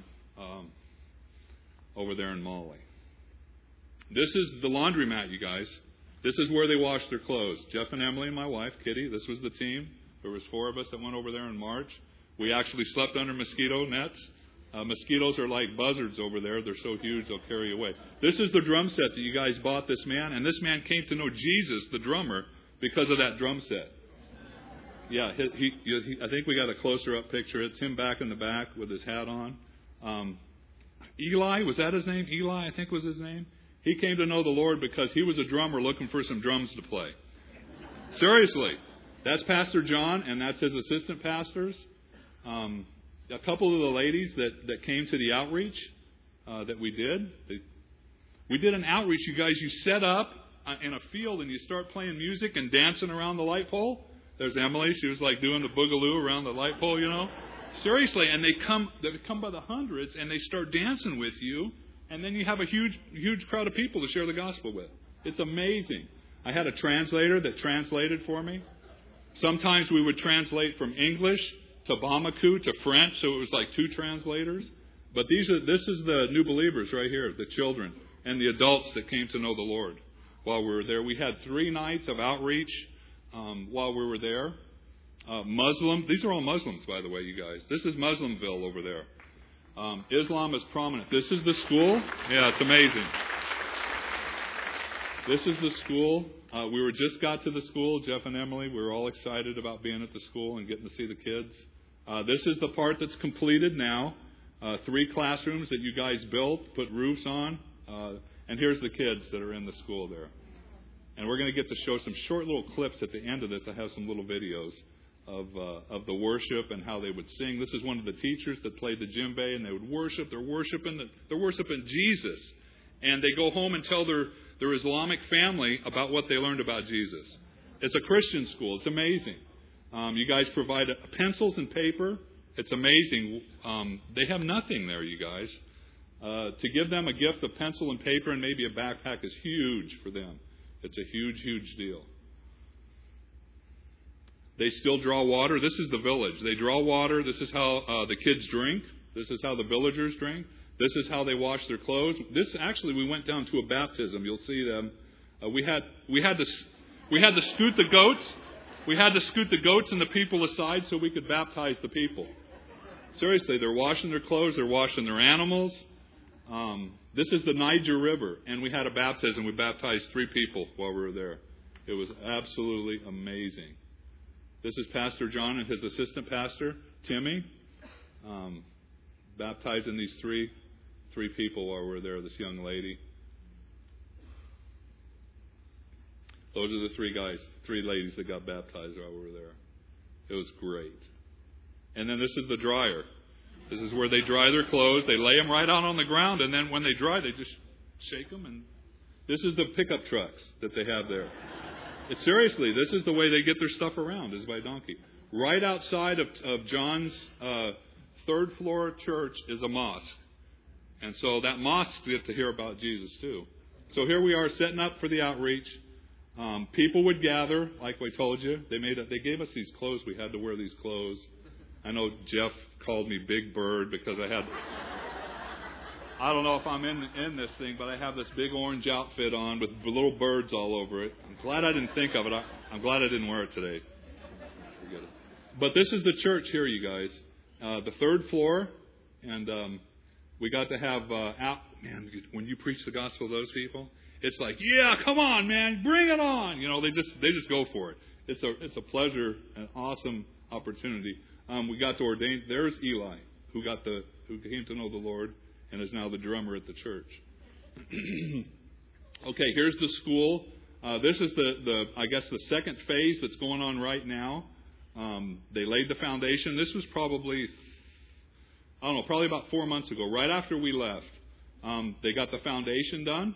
over there in Molly. This is the laundromat, you guys. This is where they wash their clothes. Jeff and Emily and my wife, Kitty, this was the team. There was 4 of us that went over there in March. We actually slept under mosquito nets. Mosquitoes are like buzzards over there. They're so huge, they'll carry you away. This is the drum set that you guys bought this man. And this man came to know Jesus, the drummer, because of that drum set. Yeah, I think we got a closer-up picture. It's him back in the back with his hat on. Eli, was that his name? Eli, I think was his name. He came to know the Lord because he was a drummer looking for some drums to play. Seriously. That's Pastor John, and that's his assistant pastors. A couple of the ladies that came to the outreach that we did. We did an outreach, you guys. You set up in a field and you start playing music and dancing around the light pole. There's Emily. She was like doing the boogaloo around the light pole, you know. Seriously. And they come by the hundreds and they start dancing with you. And then you have a huge crowd of people to share the gospel with. It's amazing. I had a translator that translated for me. Sometimes we would translate from English to Bamako to French, so it was like 2 translators. But this is the new believers right here, the children and the adults that came to know the Lord while we were there. We had 3 nights of outreach while we were there. Muslim. These are all Muslims, by the way, you guys. This is Muslimville over there. Islam is prominent. This is the school. Yeah, it's amazing. This is the school. We just got to the school, Jeff and Emily. We were all excited about being at the school and getting to see the kids. This is the part that's completed now. 3 classrooms that you guys built, put roofs on. And here's the kids that are in the school there. And we're going to get to show some short little clips at the end of this. I have some little videos of the worship and how they would sing. This is one of the teachers that played the djembe, and they would worship. They're worshiping Jesus. And they go home and tell their Islamic family about what they learned about Jesus. It's a Christian school. It's amazing. You guys provide pencils and paper. It's amazing. They have nothing there, you guys. To give them a gift of pencil and paper and maybe a backpack is huge for them. It's a huge, huge deal. They still draw water. This is the village. They draw water. This is how the kids drink. This is how the villagers drink. This is how they wash their clothes. Actually, we went down to a baptism. You'll see them. We had to scoot the goats. We had to scoot the goats and the people aside so we could baptize the people. Seriously, they're washing their clothes. They're washing their animals. This is the Niger River, and we had a baptism. We baptized 3 people while we were there. It was absolutely amazing. This is Pastor John and his assistant pastor, Timmy, baptizing these three people while we were there, this young lady. Those are the 3 ladies that got baptized while we were there. It was great. And then this is the dryer. This is where they dry their clothes. They lay them right out on the ground, and then when they dry, they just shake them. And this is the pickup trucks that they have there. Seriously, this is the way they get their stuff around, is by donkey. Right outside of John's 3rd floor church is a mosque. And so that mosque gets to hear about Jesus too. So here we are setting up for the outreach. People would gather, like we told you. They gave us these clothes. We had to wear these clothes. I know Jeff called me Big Bird because I don't know if I'm in this thing, but I have this big orange outfit on with little birds all over it. I'm glad I didn't think of it. I'm glad I didn't wear it today. Forget it. But this is the church here, you guys. The 3rd floor, and we got to have man, when you preach the gospel to those people, it's like, yeah, come on, man, bring it on. You know, they just go for it. It's a pleasure, an awesome opportunity. We got to ordain. There's Eli, who came to know the Lord and is now the drummer at the church. Okay, here's the school. This is the second phase that's going on right now. They laid the foundation. This was probably about 4 months ago, right after we left. They got the foundation done.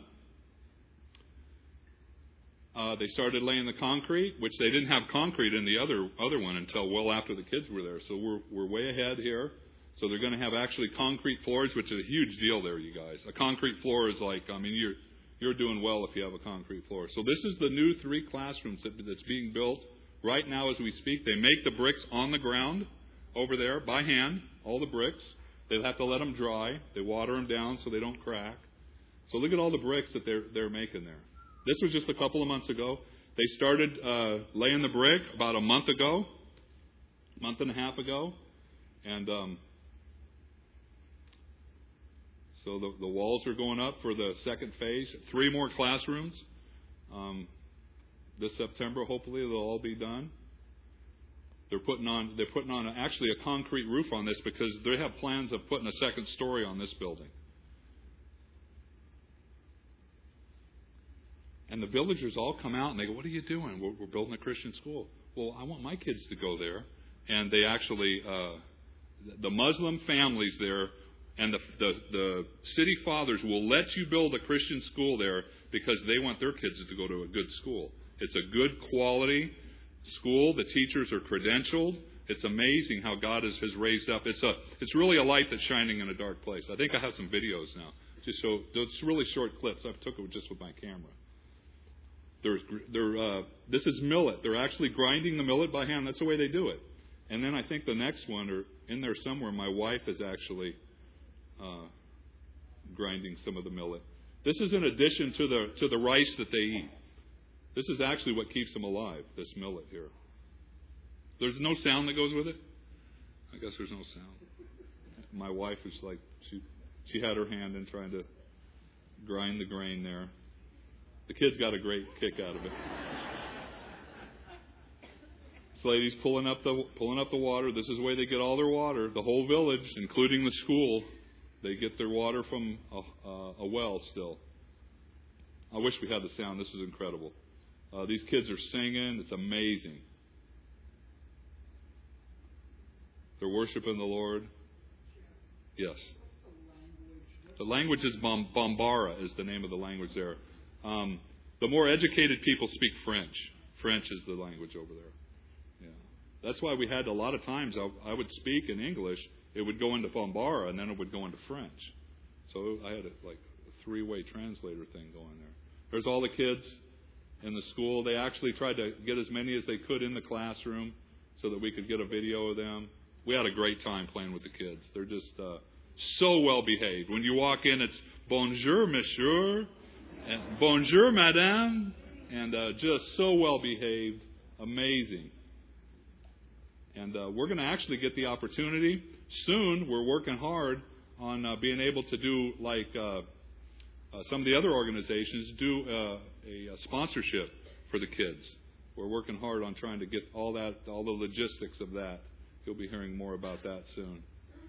They started laying the concrete, which they didn't have concrete in the other one until well after the kids were there. So we're way ahead here. So they're going to have actually concrete floors, which is a huge deal there, you guys. A concrete floor is like, you're doing well if you have a concrete floor. So this is the new 3 classrooms that's being built right now as we speak. They make the bricks on the ground over there by hand, all the bricks. They'll have to let them dry. They water them down so they don't crack. So look at all the bricks that they're making there. This was just a couple of months ago. They started laying the brick about a month and a half ago. And so the walls are going up for the second phase. 3 more classrooms. This September, hopefully, they'll all be done. They're putting on actually a concrete roof on this because they have plans of putting a second story on this building. And the villagers all come out and they go, "What are you doing?" We're building a Christian school. Well, I want my kids to go there. And they actually, the Muslim families there and the city fathers will let you build a Christian school there because they want their kids to go to a good school. It's a good quality school. The teachers are credentialed. It's amazing how God has raised up. It's really a light that's shining in a dark place. I think I have some videos now. It's really short clips. I took it just with my camera. This is millet. They're actually grinding the millet by hand. That's the way they do it. And then I think the next one, or in there somewhere, my wife is actually grinding some of the millet. This is in addition to the rice that they eat. This is actually what keeps them alive, this millet here. There's no sound that goes with it? I guess there's no sound. My wife is like, she had her hand in trying to grind the grain there. The kids got a great kick out of it. This lady's pulling up the water. This is the way they get all their water. The whole village, including the school, they get their water from a well still. I wish we had the sound. This is incredible. These kids are singing. It's amazing. They're worshiping the Lord. Yes. The language is Bambara is the name of the language there. The more educated people speak French. French is the language over there. Yeah. That's why we had a lot of times I would speak in English. It would go into Bambara and then it would go into French. So I had a three-way translator thing going there. There's all the kids in the school. They actually tried to get as many as they could in the classroom so that we could get a video of them. We had a great time playing with the kids. They're just so well behaved. When you walk in, it's bonjour, monsieur, and bonjour, madame, and just so well behaved. Amazing. And we're going to actually get the opportunity soon. We're working hard on being able to do like some of the other organizations do a sponsorship for the kids. We're working hard on trying to get all the logistics of that. You'll be hearing more about that soon.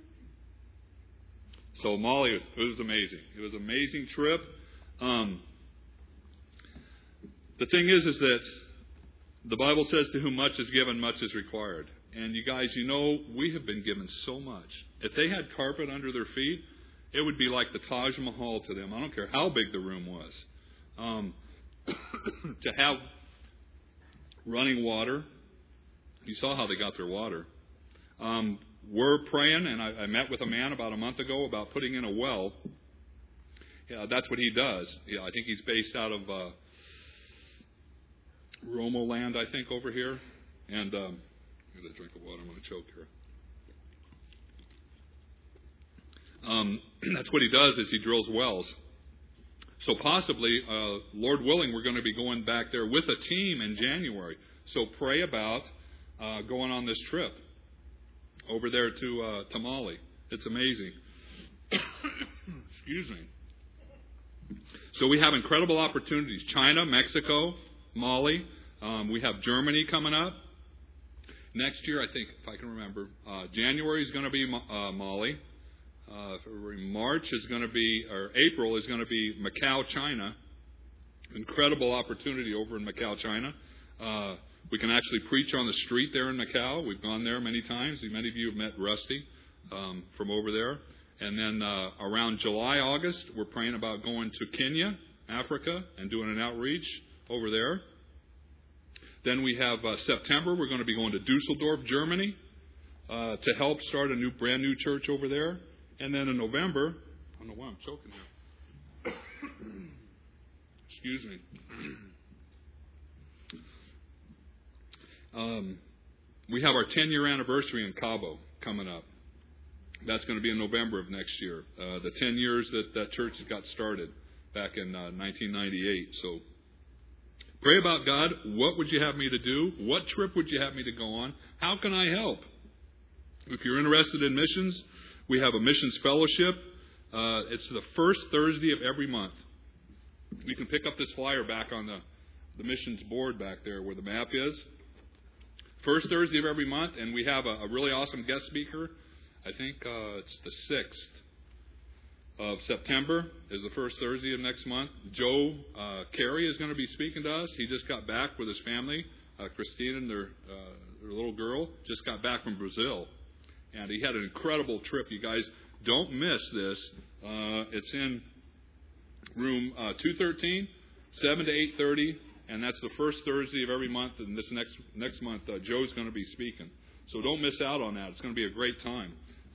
So Mali, it was amazing. It was an amazing trip. The thing is that the Bible says to whom much is given, much is required. And you guys, we have been given so much. If they had carpet under their feet, it would be like the Taj Mahal to them. I don't care how big the room was. To have running water, you saw how they got their water. We're praying, and I met with a man about a month ago about putting in a well. Yeah, that's what he does. Yeah, I think he's based out of Romo land, I think, over here. And I'm going to drink of water. I'm going to choke here. That's what he does is he drills wells. So possibly, Lord willing, we're going to be going back there with a team in January. So pray about going on this trip over there to Mali. It's amazing. Excuse me. So we have incredible opportunities. China, Mexico, Mali. We have Germany coming up. Next year, I think, if I can remember, January is going to be Mali. March is going to be, or April is going to be Macau, China. Incredible opportunity over in Macau, China. We can actually preach on the street there in Macau. We've gone there many times. Many of you have met Rusty from over there. And then around July, August, we're praying about going to Kenya, Africa, and doing an outreach over there. Then we have September. We're going to be going to Dusseldorf, Germany, to help start a brand new church over there. And then in November, I don't know why I'm choking here. Excuse me. We have our 10-year anniversary in Cabo coming up. That's going to be in November of next year. The 10 years that church got started back in 1998. So pray about God. What would you have me to do? What trip would you have me to go on? How can I help? If you're interested in missions, we have a missions fellowship. It's the first Thursday of every month. You can pick up this flyer back on the missions board back there where the map is. First Thursday of every month, and we have a really awesome guest speaker. I think it's the 6th of September is the first Thursday of next month. Joe Carey is going to be speaking to us. He just got back with his family. Christine and their little girl just got back from Brazil. And he had an incredible trip. You guys don't miss this. It's in room 213, 7 to 8:30, and that's the first Thursday of every month. And this next month, Joe's going to be speaking. So don't miss out on that. It's going to be a great time.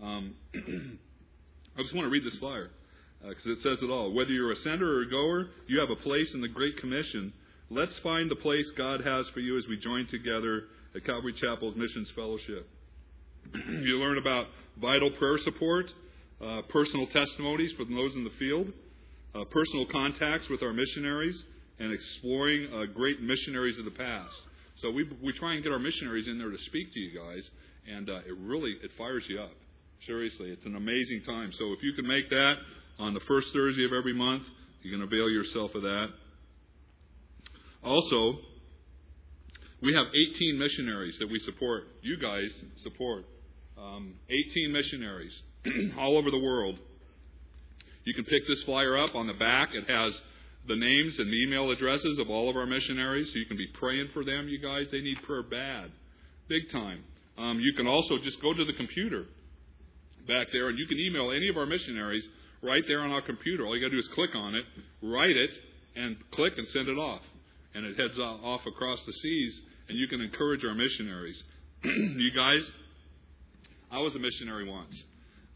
I just want to read this flyer because it says it all. Whether you're a sender or a goer, you have a place in the Great Commission. Let's find the place God has for you as we join together at Calvary Chapel's Missions Fellowship. You learn about vital prayer support, personal testimonies from those in the field, personal contacts with our missionaries, and exploring great missionaries of the past. So we try and get our missionaries in there to speak to you guys, and it fires you up. Seriously, it's an amazing time. So if you can make that on the first Thursday of every month, you can avail yourself of that. Also, we have 18 missionaries that we support. You guys support 18 missionaries all over the world. You can pick this flyer up. On the back, it has the names and the email addresses of all of our missionaries, so you can be praying for them, you guys. They need prayer bad, big time. You can also just go to the computer back there, and you can email any of our missionaries right there on our computer. All you got to do is click on it, write it, and click and send it off. And it heads off across the seas, and you can encourage our missionaries. You guys, I was a missionary once.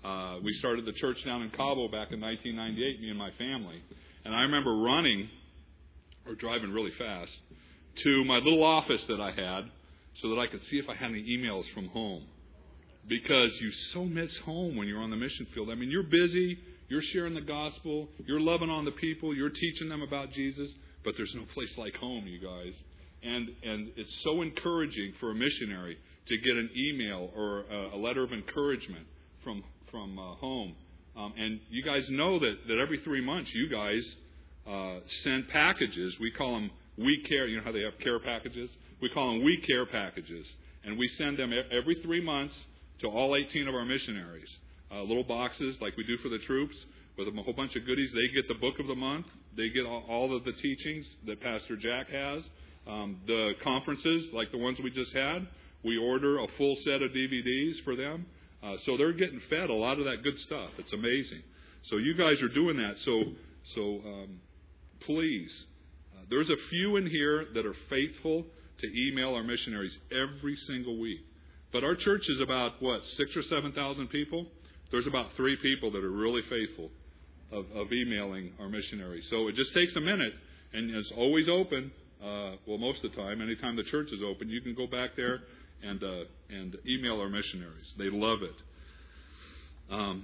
We started the church down in Cabo back in 1998, me and my family. And I remember running, or driving really fast, to my little office that I had so that I could see if I had any emails from home. Because you so miss home when you're on the mission field. I mean, you're busy, you're sharing the gospel, you're loving on the people, you're teaching them about Jesus, but there's no place like home, you guys. And it's so encouraging for a missionary to get an email or a letter of encouragement from home. And you guys know that every 3 months you guys send packages. We call them We Care. You know how they have care packages? We call them We Care packages. And we send them every 3 months to all 18 of our missionaries. Little boxes like we do for the troops with a whole bunch of goodies. They get the book of the month. They get all of the teachings that Pastor Jack has. The conferences like the ones we just had. We order a full set of DVDs for them. So they're getting fed a lot of that good stuff. It's amazing. So you guys are doing that. So please, there's a few in here that are faithful to email our missionaries every single week. But our church is about, 6,000 or 7,000 people? There's about 3 people that are really faithful of emailing our missionaries. So it just takes a minute, and it's always open. Most of the time, anytime the church is open, you can go back there and email our missionaries. They love it.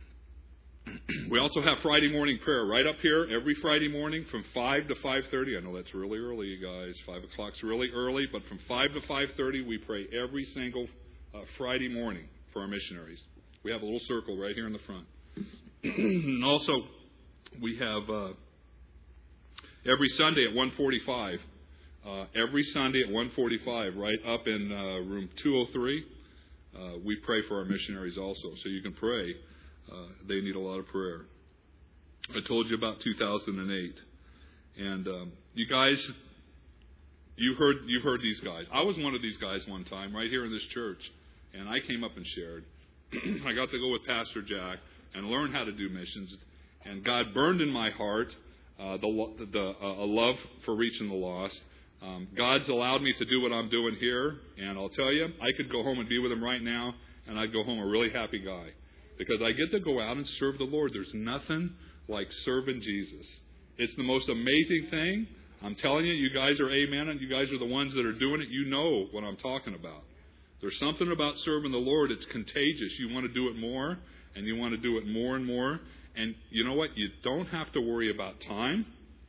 We also have Friday morning prayer right up here every Friday morning from 5 to 5:30. I know that's really early, you guys. 5 o'clock's really early, but from 5 to 5:30 we pray every single Friday morning for our missionaries. We have a little circle right here in the front. And also, we have every Sunday at 1:45. Every Sunday at 1:45, right up in room 203, we pray for our missionaries also. So you can pray. They need a lot of prayer. I told you about 2008, and you guys, you've heard these guys. I was one of these guys one time right here in this church, and I came up and shared. I got to go with Pastor Jack and learn how to do missions, and God burned in my heart a love for reaching the lost. God's allowed me to do what I'm doing here, and I'll tell you, I could go home and be with Him right now, and I'd go home a really happy guy. Because I get to go out and serve the Lord. There's nothing like serving Jesus. It's the most amazing thing. I'm telling you, you guys are amen, and you guys are the ones that are doing it. You know what I'm talking about. There's something about serving the Lord. It's contagious. You want to do it more, and you want to do it more and more. And you know what? You don't have to worry about time.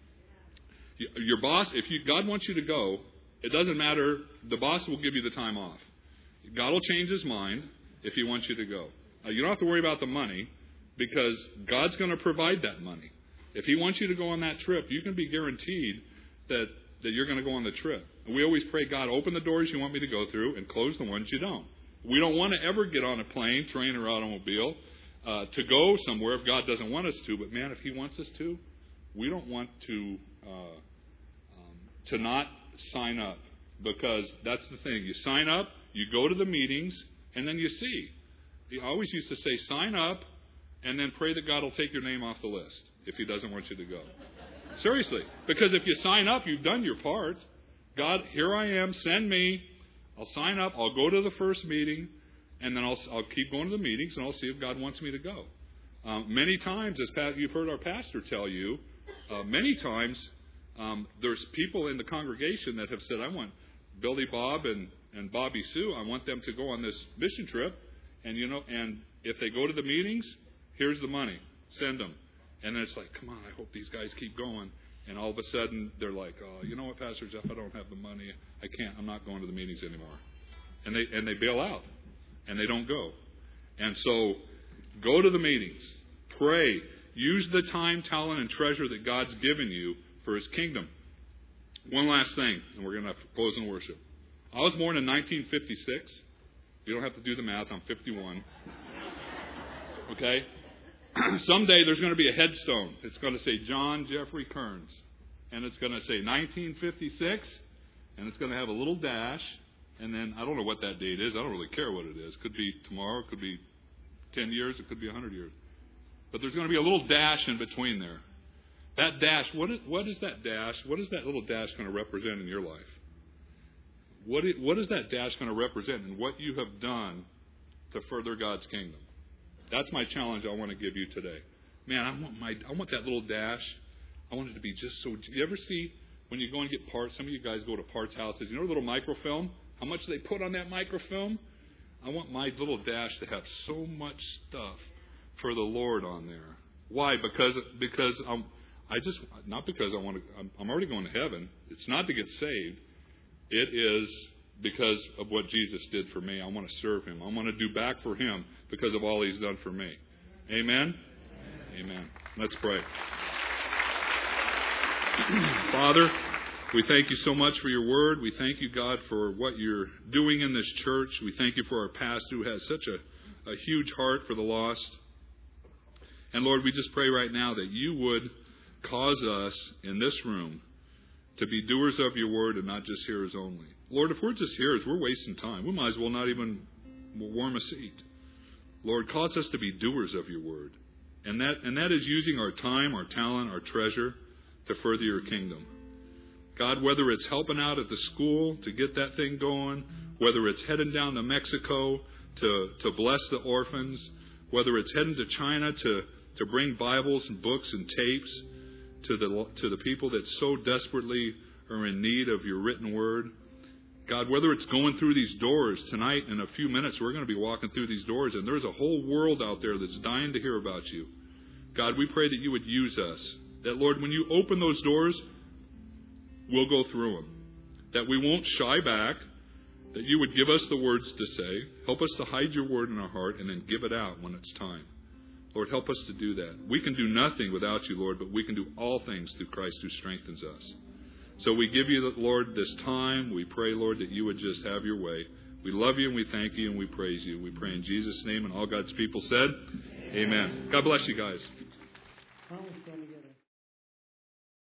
Your boss, God wants you to go, it doesn't matter. The boss will give you the time off. God will change His mind if He wants you to go. You don't have to worry about the money because God's going to provide that money. If He wants you to go on that trip, you can be guaranteed that you're going to go on the trip. And we always pray, God, open the doors you want me to go through and close the ones you don't. We don't want to ever get on a plane, train, or automobile to go somewhere if God doesn't want us to. But man, if He wants us to, we don't want to not sign up, because that's the thing. You sign up, you go to the meetings, and then you see. He always used to say, sign up, and then pray that God will take your name off the list if He doesn't want you to go. Seriously. Because if you sign up, you've done your part. God, here I am, send me. I'll sign up, I'll go to the first meeting, and then I'll keep going to the meetings, and I'll see if God wants me to go. Many times, as you've heard our pastor tell you, many times there's people in the congregation that have said, I want Billy Bob and Bobby Sue, I want them to go on this mission trip. And and if they go to the meetings, here's the money. Send them. And then it's like, come on, I hope these guys keep going. And all of a sudden, they're like, oh, you know what, Pastor Jeff, I don't have the money. I can't. I'm not going to the meetings anymore. And they bail out. And they don't go. And so, go to the meetings. Pray. Use the time, talent, and treasure that God's given you for His kingdom. One last thing, and we're going to close in worship. I was born in 1956. You don't have to do the math. I'm 51. Okay? Someday there's going to be a headstone. It's going to say John Jeffrey Kearns. And it's going to say 1956. And it's going to have a little dash. And then I don't know what that date is. I don't really care what it is. It could be tomorrow. It could be 10 years. It could be 100 years. But there's going to be a little dash in between there. That dash, what is that dash? What is that little dash going to represent in your life? What is that dash going to represent in what you have done to further God's kingdom? That's my challenge I want to give you today. Man, I want that little dash. I want it to be just so. You ever see when you go and get parts? Some of you guys go to parts houses. You know, a little microfilm. How much they put on that microfilm? I want my little dash to have so much stuff for the Lord on there. Why? Because I'm already going to heaven. It's not to get saved. It is because of what Jesus did for me. I want to serve Him. I want to do back for Him because of all He's done for me. Amen? Amen. Let's pray. Father, we thank you so much for your word. We thank you, God, for what you're doing in this church. We thank you for our pastor who has such a huge heart for the lost. And Lord, we just pray right now that you would cause us in this room to be doers of your word and not just hearers only. Lord, if we're just hearers, we're wasting time. We might as well not even warm a seat. Lord, cause us to be doers of your word. And that is using our time, our talent, our treasure to further your kingdom. God, whether it's helping out at the school to get that thing going, whether it's heading down to Mexico to bless the orphans, whether it's heading to China to bring Bibles and books and tapes to the people that so desperately are in need of your written word. God, whether it's going through these doors tonight, in a few minutes we're going to be walking through these doors, and there's a whole world out there that's dying to hear about you. God, we pray that you would use us. That, Lord, when you open those doors, we'll go through them. That we won't shy back. That you would give us the words to say. Help us to hide your word in our heart and then give it out when it's time. Lord, help us to do that. We can do nothing without you, Lord, but we can do all things through Christ who strengthens us. So we give you, Lord, this time. We pray, Lord, that you would just have your way. We love you and we thank you and we praise you. We pray in Jesus' name, and all God's people said, Amen. God bless you guys.